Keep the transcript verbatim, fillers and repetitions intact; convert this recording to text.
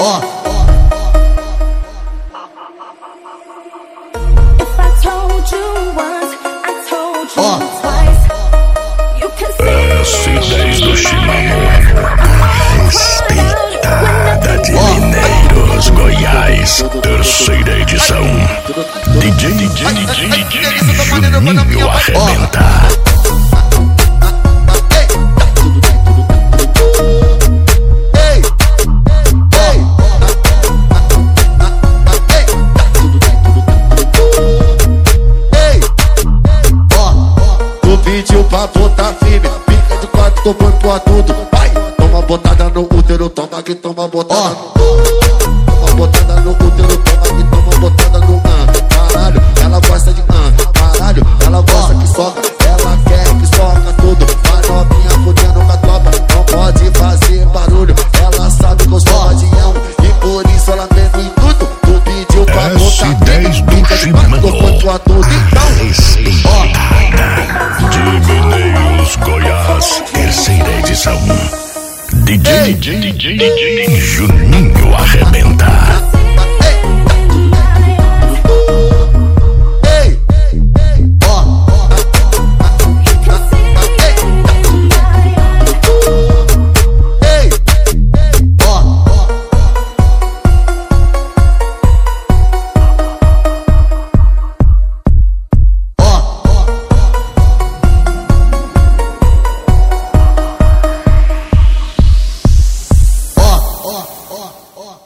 Ó. S dez do Chimano, respeitada de Mineiros, Goiás, terceira edição. D J, D J, D J, D J Juninho arrebenta. Pediu pra botar firme, pica de quatro, tô bom pra tudo. Vai, toma botada no útero, toma que toma botada no Toma botada no útero, toma que toma botada no ah. Caralho, ela gosta de ah. Caralho, ela gosta que soca, ela quer que soca tudo. A novinha fudendo com a tropa, não pode fazer barulho. Ela sabe que eu sou radião e por isso ela vem no intuito. Tu pediu pra botar firme, pica de quatro, tô bom pra tudo. Então, ó. De Mineiros, Goiás, terceira edição. D J, D J, D J, D J Juninho arrebenta.